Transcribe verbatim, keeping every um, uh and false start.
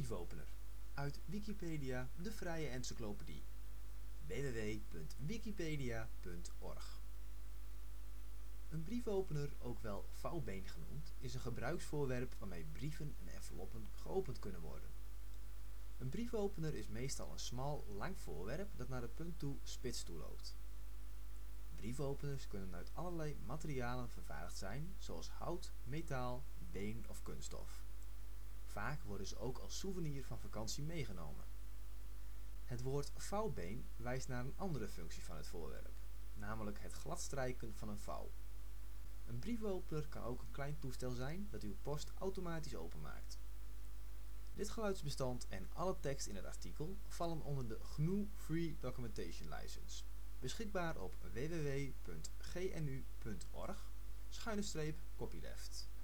briefopener. Uit Wikipedia, de vrije encyclopedie. w w w punt wikipedia punt org. Een briefopener, ook wel vouwbeen genoemd, is een gebruiksvoorwerp waarmee brieven en enveloppen geopend kunnen worden. Een briefopener is meestal een smal, lang voorwerp dat naar de punt toe spits toeloopt. Briefopeners kunnen uit allerlei materialen vervaardigd zijn, zoals hout, metaal, been of kunststof. Vaak worden ze ook als souvenir van vakantie meegenomen. Het woord vouwbeen wijst naar een andere functie van het voorwerp, namelijk het gladstrijken van een vouw. Een briefopener kan ook een klein toestel zijn dat uw post automatisch openmaakt. Dit geluidsbestand en alle tekst in het artikel vallen onder de G N U Free Documentation License, beschikbaar op w w w punt g n u punt org schuine streep copyleft.